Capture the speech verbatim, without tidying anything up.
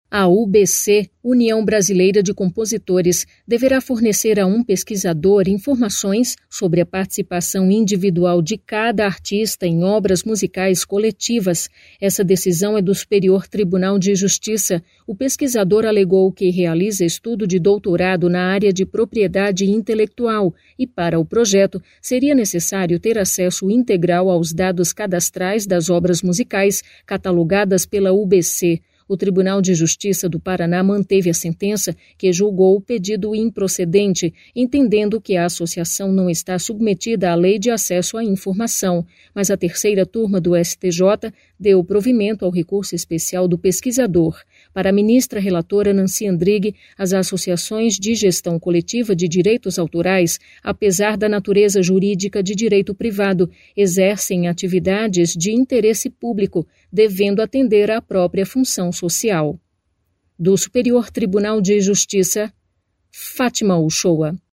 A U B C, União Brasileira de Compositores, deverá fornecer a um pesquisador informações sobre a participação individual de cada artista em obras musicais coletivas. Essa decisão é do Superior Tribunal de Justiça. O pesquisador alegou que realiza estudo de doutorado na área de propriedade intelectual e, para o projeto, seria necessário ter acesso integral aos dados cadastrais das obras musicais catalogadas pela U B C. O Tribunal de Justiça do Paraná manteve a sentença que julgou o pedido improcedente, entendendo que a associação não está submetida à Lei de Acesso à Informação, mas a terceira turma do S T J deu provimento ao recurso especial do pesquisador. Para a ministra relatora Nancy Andrighi, as associações de gestão coletiva de direitos autorais, apesar da natureza jurídica de direito privado, exercem atividades de interesse público, devendo atender à própria função social. Do Superior Tribunal de Justiça, Fátima Uchoa.